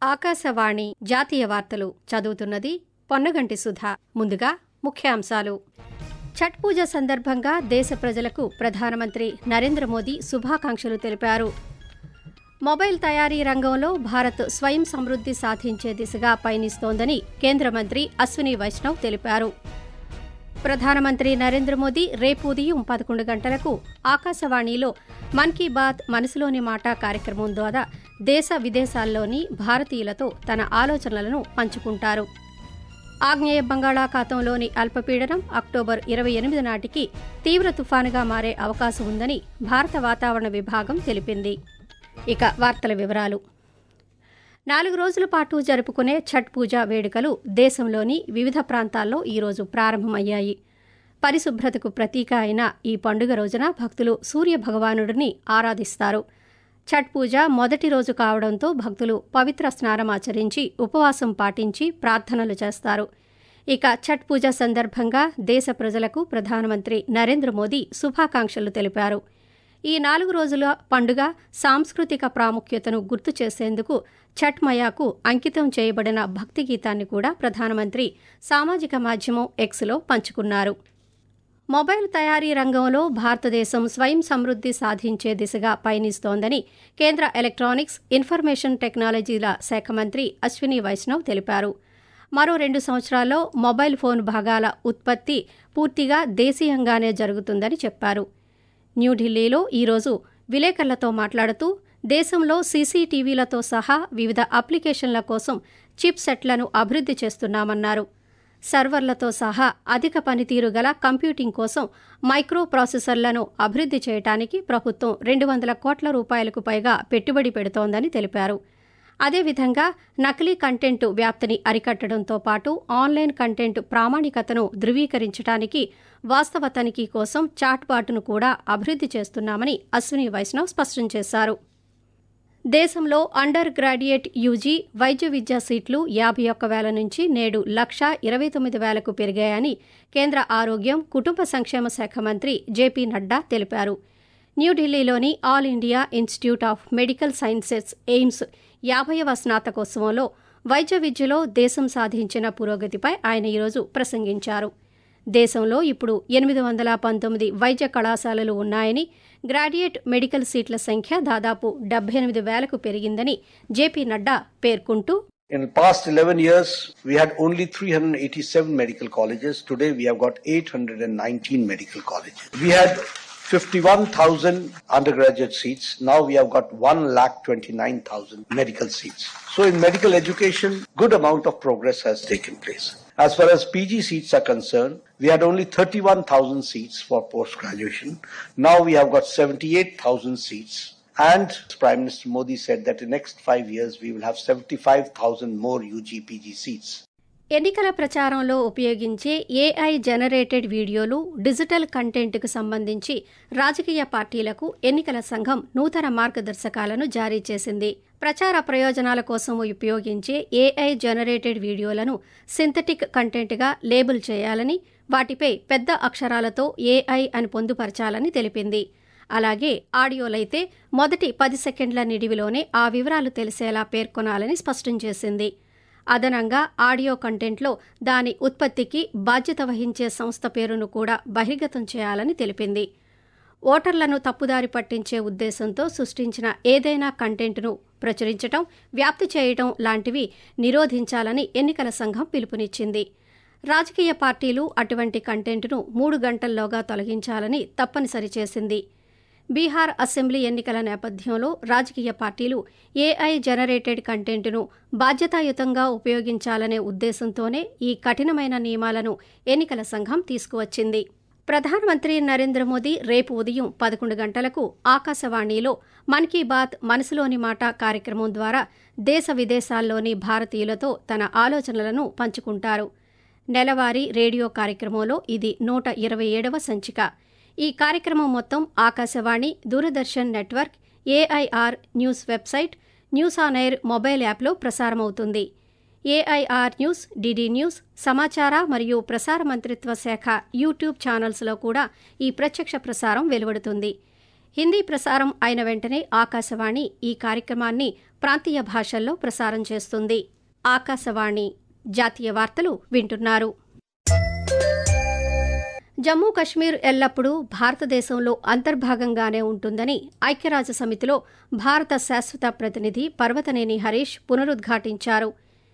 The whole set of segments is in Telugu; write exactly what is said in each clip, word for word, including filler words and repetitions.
ఆకాశవాణి జాతీయ వార్తలు చదువుతున్నది పొన్నగంటి సుధా. ముందుగా ముఖ్యాంశాలు. ఛట్ పూజ సందర్భంగా దేశ ప్రజలకు ప్రధానమంత్రి నరేంద్ర మోదీ శుభాకాంక్షలు తెలిపారు. మొబైల్ తయారీ రంగంలో భారత్ స్వయం సమృద్ధి సాధించే దిశగా పయనిస్తోందని కేంద్ర మంత్రి అశ్విని వైష్ణవ్ తెలిపారు. ప్రధానమంత్రి నరేంద్ర మోదీ రేపు ఉదయం పదకొండు గంటలకు ఆకాశవాణిలో మన్ కీ బాత్ మనసులోని మాట కార్యక్రమం ద్వారా దేశ విదేశాల్లోని భారతీయులతో తన ఆలోచనలను పంచుకుంటారు. ఆగ్నేయ బంగాళాఖాతంలోని అల్పపీడనం అక్టోబర్ ఇరవై ఎనిమిది నాటికి తీవ్ర తుఫానుగా మారే అవకాశం ఉందని భారత వాతావరణ విభాగం తెలిపింది. ఇక వార్తల వివరాలు. నాలుగు రోజుల పాటు జరుపుకునే ఛట్ పూజ వేడుకలు దేశంలోని వివిధ ప్రాంతాల్లో ఈరోజు ప్రారంభమయ్యాయి. పరిశుభ్రతకు ప్రతీక అయిన ఈ పండుగ రోజున భక్తులు సూర్య భగవానుడిని ఆరాధిస్తారు. ఛట్ పూజ మొదటి రోజు కావడంతో భక్తులు పవిత్ర స్నానమాచరించి ఉపవాసం పాటించి ప్రార్థనలు చేస్తారు. ఇక ఛట్ పూజ సందర్భంగా దేశ ప్రజలకు ప్రధానమంత్రి నరేంద్ర మోదీ శుభాకాంక్షలు తెలిపారు. ఈ నాలుగు రోజుల పండుగ సాంస్కృతిక ప్రాముఖ్యతను గుర్తు చేసేందుకు ఛట్ మయాకు అంకితం చేయబడిన భక్తి గీతాన్ని కూడా ప్రధానమంత్రి సామాజిక మాధ్యమం ఎక్స్లో పంచుకున్నారు. మొబైల్ తయారీ రంగంలో భారతదేశం స్వయం సమృద్ధి సాధించే దిశగా పయనిస్తోందని కేంద్ర ఎలక్ట్రానిక్స్, ఇన్ఫర్మేషన్ టెక్నాలజీల శాఖ మంత్రి అశ్విని వైష్ణవ్ తెలిపారు. మరో రెండు సంవత్సరాల్లో మొబైల్ ఫోన్ భాగాల ఉత్పత్తి పూర్తిగా దేశీయంగానే జరుగుతుందని చెప్పారు. న్యూఢిల్లీలో ఈరోజు విలేకరులతో మాట్లాడుతూ దేశంలో సీసీటీవీలతో సహా వివిధ అప్లికేషన్ల కోసం చిప్ సెట్లను అభివృద్ధి చేస్తున్నామన్నారు. సర్వర్లతో సహా అధిక పనితీరు గల కంప్యూటింగ్ కోసం మైక్రో ప్రాసెసర్లను అభివృద్ధి చేయడానికి ప్రభుత్వం రెండు వందల కోట్ల రూపాయలకు పైగా పెట్టుబడి పెడుతోందని తెలిపారు. అదేవిధంగా నకిలీ కంటెంట్ వ్యాప్తిని అరికట్టడంతో పాటు ఆన్లైన్ కంటెంట్ ప్రామాణికతను ధృవీకరించడానికి వాస్తవ తనిఖీ కోసం చాట్బాట్ను కూడా అభివృద్ధి చేస్తున్నామని అశ్విని వైష్ణవ్ స్పష్టం చేశారు. దేశంలో అండర్ గ్రాడ్యుయేట్ యూజీ వైద్య విద్యా సీట్లు యాభై ఒక్క వేల నుంచి నేడు లక్ష ఇరవై తొమ్మిది వేలకు పెరిగాయని కేంద్ర ఆరోగ్యం, కుటుంబ సంక్షేమ శాఖ మంత్రి జేపీ నడ్డా తెలిపారు. న్యూఢిల్లీలోని all India institute of medical sciences AIIMS యాభైవ స్నాతకోత్సవంలో వైద్య విద్యలో దేశం సాధించిన పురోగతిపై ఆయన ఈరోజు ప్రసంగించారు. దేశంలో ఇప్పుడు ఎనిమిది వందల పంతొమ్మిది వైద్య కళాశాలలు ఉన్నాయని, గ్రాడ్యుయేట్ మెడికల్ సీట్ల సంఖ్య దాదాపు డెబ్బై ఎనిమిది వేలకు పెరిగిందని జేపీ నడ్డా పేర్కొంటూ, In the past eleven years, we had only three hundred eighty-seven medical colleges. Today, we have got eight hundred nineteen medical colleges. We had fifty-one thousand undergraduate seats. Now we have got one lakh twenty-nine thousand medical seats. So in medical education, good amount of progress has taken place. As far as P G seats are concerned, we had only thirty-one thousand seats for post-graduation. Now we have got seventy-eight thousand seats. And Prime Minister Modi said that in the next five years, we will have seventy-five thousand more U G P G seats. ఎన్నికల ప్రచారంలో ఉపయోగించే ఏఐ జనరేటెడ్ వీడియోలు, డిజిటల్ కంటెంట్కు సంబంధించి రాజకీయ పార్టీలకు ఎన్నికల సంఘం నూతన మార్గదర్శకాలను జారీ చేసింది. ప్రచార ప్రయోజనాల కోసం ఉపయోగించే ఏఐ జనరేటెడ్ వీడియోలను సింథటిక్ కంటెంట్గా లేబుల్ చేయాలని, వాటిపై పెద్ద అక్షరాలతో ఏఐ అని పొందుపరచాలని తెలిపింది. అలాగే ఆడియోలైతే మొదటి పది సెకండ్ల నిడివిలోనే ఆ వివరాలు తెలిసేలా పేర్కొనాలని స్పష్టం చేసింది. అదనంగా ఆడియో కంటెంట్లో దాని ఉత్పత్తికి బాధ్యత వహించే సంస్థ పేరును కూడా బహిర్గతం చేయాలని తెలిపింది. ఓటర్లను తప్పుదారి పట్టించే ఉద్దేశంతో సృష్టించిన ఏదైనా కంటెంట్ను ప్రచురించడం, వ్యాప్తి చేయడం లాంటివి నిరోధించాలని ఎన్నికల సంఘం పిలుపునిచ్చింది. రాజకీయ పార్టీలు అటువంటి కంటెంట్ను మూడు గంటల్లోగా తొలగించాలని తప్పనిసరి చేసింది. బీహార్ అసెంబ్లీ ఎన్నికల నేపథ్యంలో రాజకీయ పార్టీలు ఏఐ జనరేటెడ్ కంటెంట్ను బాధ్యతాయుతంగా ఉపయోగించాలనే ఉద్దేశంతోనే ఈ కఠినమైన నియమాలను ఎన్నికల సంఘం తీసుకువచ్చింది. ప్రధానమంత్రి నరేంద్ర మోదీ రేపు ఉదయం పదకొండు గంటలకు ఆకాశవాణిలో మన్ కీ బాత్ మనసులోని మాట కార్యక్రమం ద్వారా దేశ విదేశాల్లోని భారతీయులతో తన ఆలోచనలను పంచుకుంటారు. నెలవారీ రేడియో కార్యక్రమంలో ఇది నూట ఇరవై ఏడవ సంచిక. ఈ కార్యక్రమం మొత్తం Akashvani, Doordarshan network, AIR news website, news on air mobile యాప్లో ప్రసారమవుతుంది. ఏఐఆర్ న్యూస్, డిడి న్యూస్, సమాచార మరియు ప్రసార మంత్రిత్వ శాఖ యూట్యూబ్ ఛానల్స్లో కూడా ఈ ప్రత్యక్ష ప్రసారం వెలువడుతుంది. హిందీ ప్రసారం అయిన వెంటనే ఆకాశవాణి ఈ కార్యక్రమాన్ని ప్రాంతీయ భాషల్లో ప్రసారం చేస్తుంది. ఆకాశవాణి జాతీయ వార్తలు వింటున్నారు. జమ్మూ కశ్మీర్ ఎల్లప్పుడూ భారతదేశంలో అంతర్భాగంగానే ఉంటుందని ఐక్యరాజ్య సమితిలో భారత శాశ్వత ప్రతినిధి పర్వతనేని హరీష్ పునరుద్ఘాటించారు.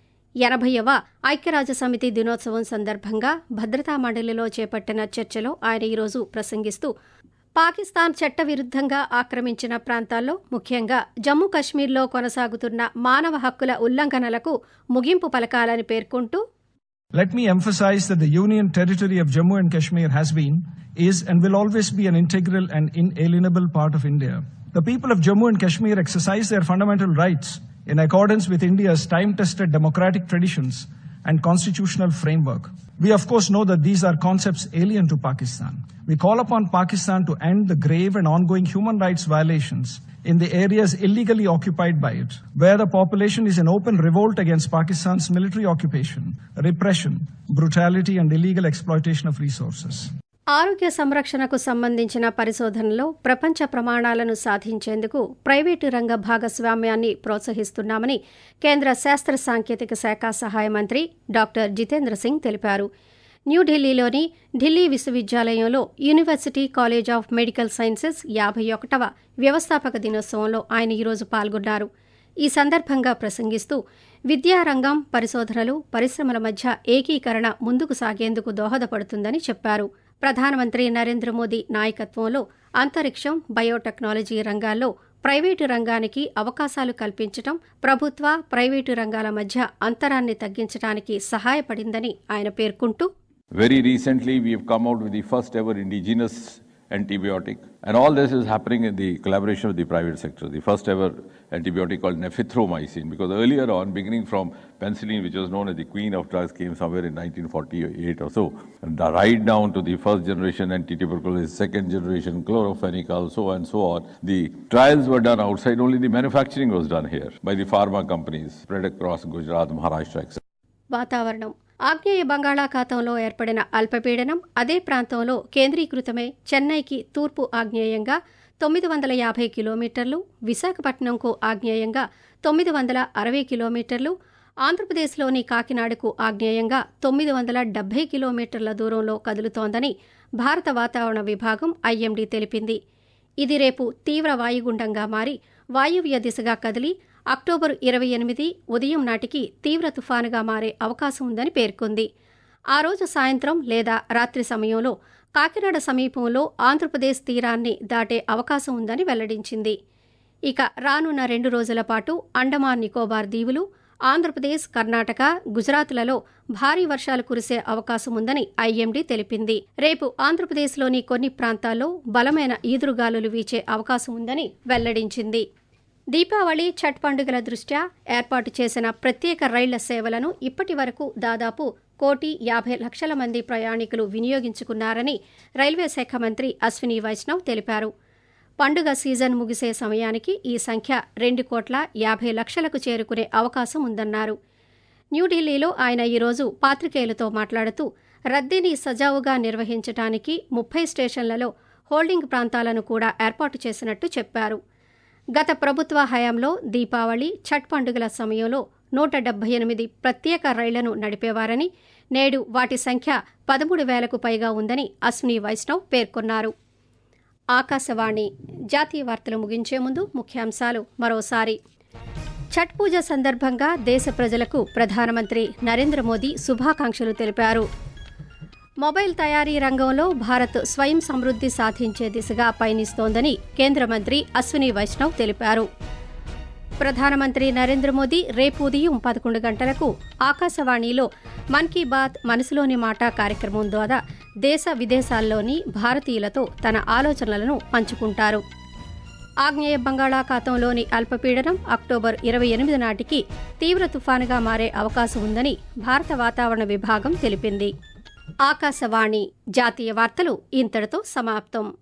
ఎనభైవ ఐక్యరాజ్య సమితి దినోత్సవం సందర్భంగా భద్రతా మండలిలో చేపట్టిన చర్చలో ఆయన ఈరోజు ప్రసంగిస్తూ పాకిస్తాన్ చట్టవిరుద్దంగా ఆక్రమించిన ప్రాంతాల్లో ముఖ్యంగా జమ్మూ కశ్మీర్లో కొనసాగుతున్న మానవ హక్కుల ఉల్లంఘనలకు ముగింపు పలకాలని పేర్కొంటూ Let me emphasize that the Union territory of Jammu and Kashmir has been, is and will always be an integral and inalienable part of India. The people of Jammu and Kashmir exercise their fundamental rights in accordance with India's time-tested democratic traditions and constitutional framework. We of course know that these are concepts alien to Pakistan. We call upon Pakistan to end the grave and ongoing human rights violations in the areas illegally occupied by it, where the population is in open revolt against Pakistan's military occupation, repression, brutality and illegal exploitation of resources. ఆరోగ్య సంరక్షణకు సంబంధించిన పరిశోధనలో ప్రపంచ ప్రమాణాలను సాధించేందుకు ప్రైవేటు రంగ భాగస్వామ్యాన్ని ప్రోత్సహిస్తున్నామని కేంద్ర శాస్త్ర సాంకేతిక శాఖ సహాయ మంత్రి డాక్టర్ జితేంద్ర సింగ్ తెలిపారు. న్యూఢిల్లీలోని ఢిల్లీ విశ్వవిద్యాలయంలో university college of medical sciences యాభై ఒకటవ వ్యవస్థాపక దినోత్సవంలో ఆయన ఈరోజు పాల్గొన్నారు. ఈ సందర్భంగా ప్రసంగిస్తూ విద్యారంగం, పరిశోధనలు, పరిశ్రమల మధ్య ఏకీకరణ ముందుకు సాగేందుకు దోహదపడుతుందని చెప్పారు. ప్రధానమంత్రి నరేంద్ర మోదీ నాయకత్వంలో అంతరిక్షం, బయోటెక్నాలజీ రంగాల్లో ప్రైవేటు రంగానికి అవకాశాలు కల్పించడం ప్రభుత్వ, ప్రైవేటు రంగాల మధ్య అంతరాన్ని తగ్గించడానికి సహాయపడిందని ఆయన పేర్కొంటూ Very recently, we have come out with the first ever indigenous antibiotic. And all this is happening in the collaboration with the private sector. The first ever antibiotic called nephithromycin, because earlier on, beginning from penicillin, which was known as the queen of drugs, came somewhere in nineteen forty-eight or so, and right down to the first generation anti-tuberculosis, second generation chlorophenicol, so and so on. The trials were done outside, only the manufacturing was done here by the pharma companies spread across Gujarat, Maharashtra, et cetera. వాతావరణం. ఆగ్నేయ బంగాళాఖాతంలో ఏర్పడిన అల్పపీడనం అదే ప్రాంతంలో కేంద్రీకృతమై చెన్నైకి తూర్పు ఆగ్నేయంగా తొమ్మిది వందల యాభై కిలోమీటర్లు, విశాఖపట్నంకు ఆగ్నేయంగా తొమ్మిది వందల అరవై కిలోమీటర్లు, ఆంధ్రప్రదేశ్లోని కాకినాడకు ఆగ్నేయంగా తొమ్మిది వందల డెబ్బై కిలోమీటర్ల దూరంలో కదులుతోందని భారత వాతావరణ విభాగం ఐఎండీ తెలిపింది. ఇది రేపు తీవ్ర వాయుగుండంగా మారి వాయువ్య దిశగా కదిలి అక్టోబర్ ఇరవై ఎనిమిది ఉదయం నాటికి తీవ్ర తుఫానుగా మారే అవకాశం ఉందని పేర్కొంది. ఆ రోజు సాయంత్రం లేదా రాత్రి సమయంలో కాకినాడ సమీపంలో ఆంధ్రప్రదేశ్ తీరాన్ని దాటే అవకాశం ఉందని వెల్లడించింది. ఇక రానున్న రెండు రోజుల పాటు అండమాన్ నికోబార్ దీవులు, ఆంధ్రప్రదేశ్, కర్ణాటక, గుజరాత్లలో భారీ వర్షాలు కురిసే అవకాశం ఉందని ఐఎండీ తెలిపింది. రేపు ఆంధ్రప్రదేశ్లోని కొన్ని ప్రాంతాల్లో బలమైన ఈదురుగాలులు వీచే అవకాశం ఉందని వెల్లడించింది. దీపావళి, ఛట్ పండుగల దృష్ట్యా ఏర్పాటు చేసిన ప్రత్యేక రైళ్ల సేవలను ఇప్పటి వరకు దాదాపు కోటి యాభై లక్షల మంది ప్రయాణికులు వినియోగించుకున్నారని రైల్వే శాఖ మంత్రి అశ్విని వైష్ణవ్ తెలిపారు. పండుగ సీజన్ ముగిసే సమయానికి ఈ సంఖ్య రెండు కోట్ల యాభై లక్షలకు చేరుకునే అవకాశం ఉందన్నారు. న్యూఢిల్లీలో ఆయన ఈరోజు పాత్రికేయులతో మాట్లాడుతూ రద్దీని సజావుగా నిర్వహించడానికి ముప్పై స్టేషన్లలో హోల్డింగ్ ప్రాంతాలను కూడా ఏర్పాటు చేసినట్టు చెప్పారు. గత ప్రభుత్వ హయాంలో దీపావళి, ఛట్ పండుగల సమయంలో నూట డెబ్బై ఎనిమిది ప్రత్యేక రైళ్లను నడిపేవారని, నేడు వాటి సంఖ్య పదమూడు వేలకు పైగా ఉందని అశ్విని వైష్ణవ్ పేర్కొన్నారు. ఆకాశవాణి జాతీయ వార్తలు ముగించే ముందు ముఖ్యాంశాలు మరోసారి. ఛట్ పూజ సందర్భంగా దేశ ప్రజలకు ప్రధానమంత్రి నరేంద్ర మోదీ శుభాకాంక్షలు తెలిపారు. మొబైల్ తయారీ రంగంలో భారత్ స్వయం సమృద్ధి సాధించే దిశగా పయనిస్తోందని కేంద్ర మంత్రి అశ్విని వైష్ణవ్ తెలిపారు. ప్రధానమంత్రి నరేంద్ర మోదీ రేపు ఉదయం పదకొండు గంటలకు ఆకాశవాణిలో మన్ కీ బాత్ మనసులోని మాట కార్యక్రమం ద్వారా దేశ విదేశాల్లోని భారతీయులతో తన ఆలోచనలను పంచుకుంటారు. ఆగ్నేయ బంగాళాఖాతంలోని అల్పపీడనం అక్టోబర్ ఇరవై ఎనిమిది నాటికి తీవ్ర తుఫానుగా మారే అవకాశం ఉందని భారత వాతావరణ విభాగం తెలిపింది. ఆకాశవాణి జాతీయ వార్తలు ఇంతటితో సమాప్తం.